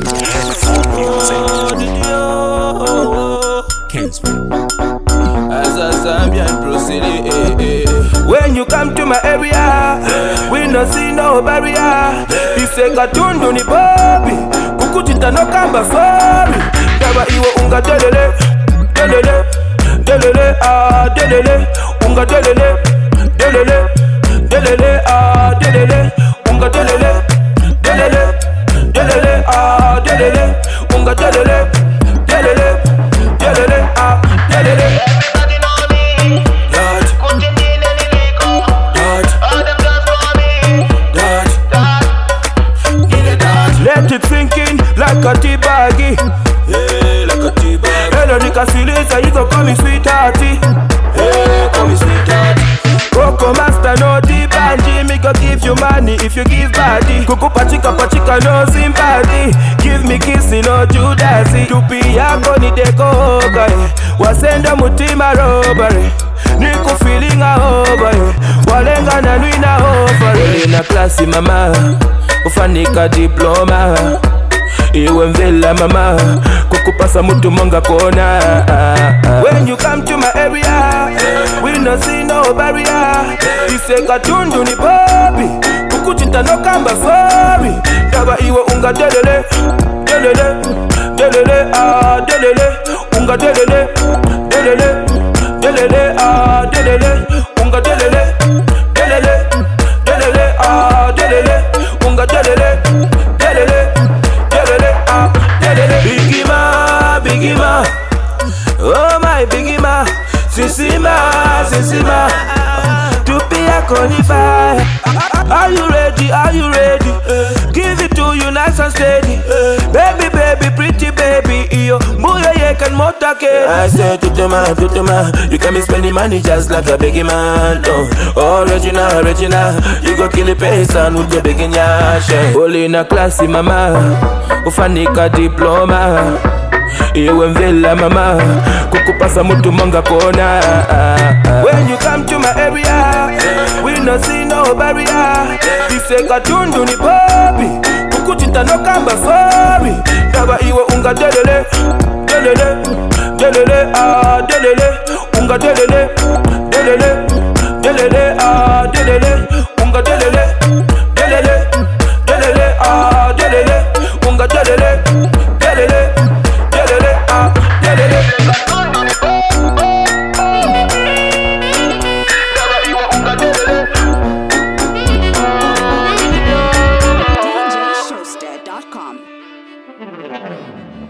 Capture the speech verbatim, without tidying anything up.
As a Zambian proceed, eh, eh. When you come to my area, we no see no barrier. You say Katundu ni Bobby, kukutita no kamba sorry. Dawa iwe unga delele, delele, delele, ah delele, unga delele, delele, delele, ah delele, unga delele, delele, delele, ah delele, unga delele, delele, delele, ah delele. Everybody know me. Dodge, Couldn't need any liquor. dodge, All them girls know me. dodge. Dodge. Give it dodge. Let it sink in like a tea baggy. Hey, like a T-bag. Hello, Nicasiliza, you go call me sweethearty. Hey, call me sweetheart. Coco master, no tea banji. Me go give you money if you give body. Kuku pachika pachika, no sympathy. Give me kissy, no Judasy. Tupi yako ni deko guy. Wasenda mutima robbery. Niku feeling a over. Walenga na nwina over. Uli na klasi mama, ufanika diploma. Iwe mvela mama, kukupasa mutu monga kona. When you come to my area, we no see no barrier. You say Katundu ni Bobby, kukuchita no kamba sorry. Dawa iwe unga delele, delele, delele, ah delele, unga delele, delele, delele, ah delele, unga delele, delele, delele, ah delele, unga delele, delele. Biggie ma, Biggie ma, oh my Biggie ma, Sissy ma, Sissy ma, Tupi ya konify. Are you ready? Are you ready? Give it to you nice and steady. Baby, baby, pretty baby, iyo Muya ye can motake. I say tutuma, tutuma, you can be spending money just like a Biggie man. Oh, oh Regina, Regina, you go kill the person with your Biggie nyashe. Holy na classy mama, ufanika diploma. Iwe mvela mama, kukupasa mutu monga kona. When you come to my area, we no see no barrier. You say Katundu ni Bobby, kukuchita no kamba sorry. Dawa iwe unga delele, delele, delele, ah delele, unga delele, delele, delele, ah delele, unga delele, delele, delele, ah delele, unga delele, delele, delele, ah delele. D J Showster dot com